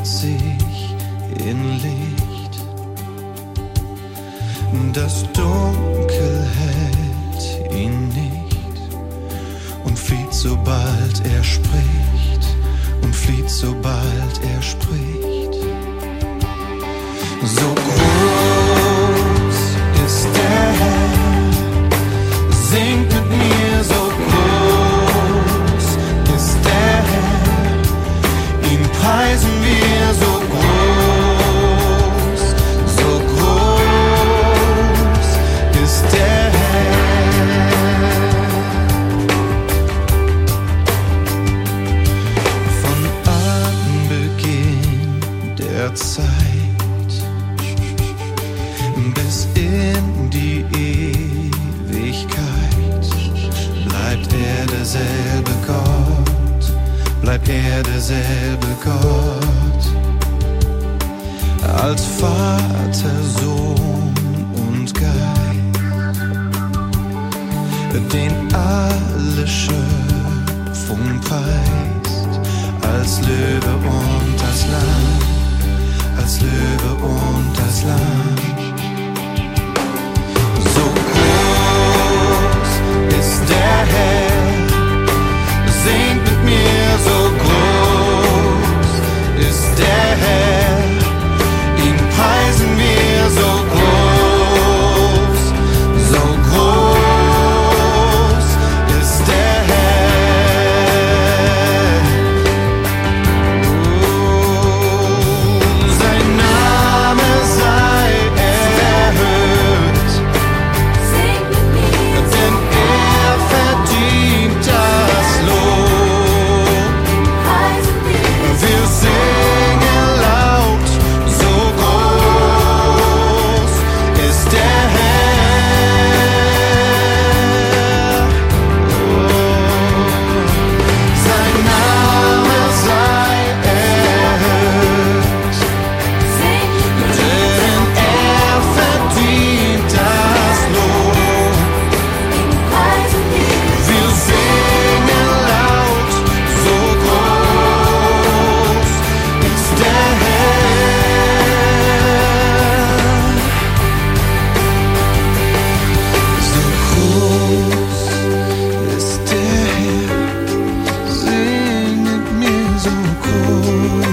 verwandelt sich in Licht. Das Dunkel hält ihn nicht und flieht, sobald er spricht, und flieht, sobald er spricht. So groß ist der Herr, singt mit mir, so groß ist der Herr, ihn preisen wir, so groß ist der Herr. Von Anbeginn der Zeit bis in die Ewigkeit bleibt er derselbe Gott, bleibt er derselbe Gott. Als Vater, Sohn und Geist, den alle Schöpfung preist, als Löwe und das Lamm, als Löwe und das Lamm. So groß ist der Herr, singt mit mir, so groß ist der Herr, ihn preisen wir, so groß ist der Herr. Sein Name sei erhöht, denn er verdient das Lob. Wir singen laut, so groß ist der Herr. Sein Name sei erhöht, denn er verdient das Lob. Wir singen laut, so groß ist der Herr. So groß ist der Herr, sing mit mir, so groß